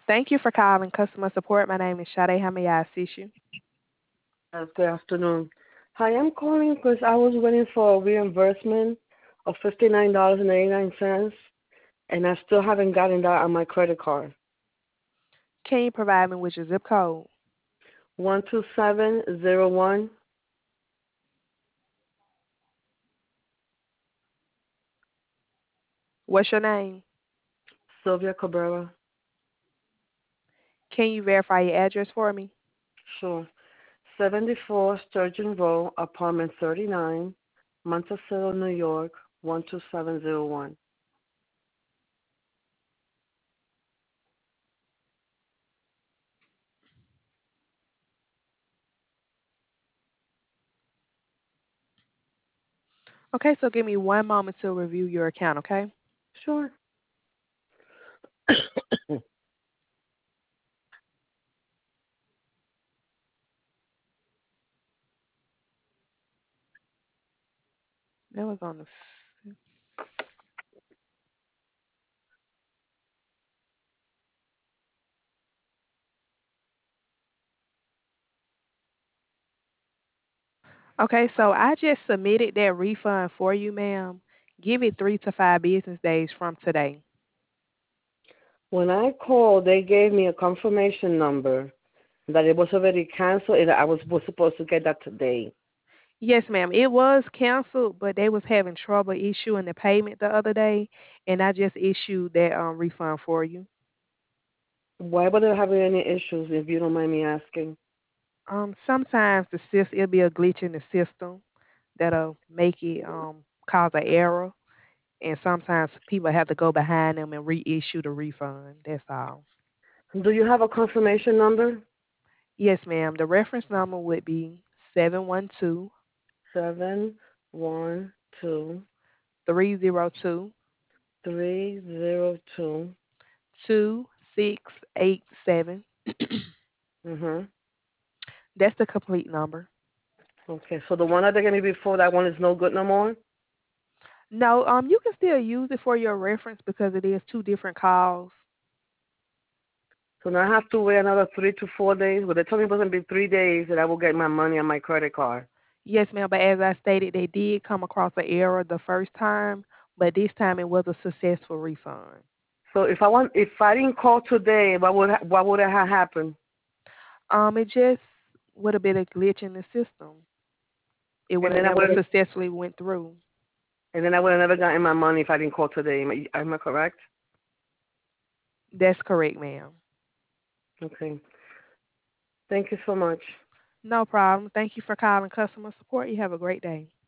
Thank you for calling customer support. My name is Sade. How may I assist you? Yes, good afternoon. Hi, I'm calling because I was waiting for a reimbursement of $59.89, and I still haven't gotten that on my credit card. Can you provide me with your zip code? 12701. What's your name? Sylvia Cabrera. Can you verify your address for me? Sure. 74 Sturgeon Road, apartment 39, Monticello, New York, 12701. Okay, so give me one moment to review your account, okay? Sure. That was on the. Okay, so I just submitted that refund for you, ma'am. Give it 3 to 5 business days from today. When I called, they gave me a confirmation number that it was already canceled and was supposed to get that today. Yes, ma'am. It was canceled, but they was having trouble issuing the payment the other day, and I just issued that refund for you. Why were they having any issues, if you don't mind me asking? Sometimes it'll be a glitch in the system that'll make it cause an error, and sometimes people have to go behind them and reissue the refund. That's all. Do you have a confirmation number? Yes, ma'am. The reference number would be 712 712 302 302. 2687. Mhm. That's the complete number. Okay, so the one that they gave me before, that one is no good no more. No, you can still use it for your reference because it is two different calls. So now I have to wait another 3 to 4 days. Well, they told me it was gonna be 3 days that I will get my money on my credit card. Yes, ma'am. But as I stated, they did come across an error the first time, but this time it was a successful refund. So if I didn't call today, what would have happened? It just would have been a glitch in the system. It would And have then I never would successfully went through. and then I would have never gotten my money if I didn't call today. Am I correct? That's correct, ma'am. Okay. Thank you so much. No problem. Thank you for calling customer support. You have a great day.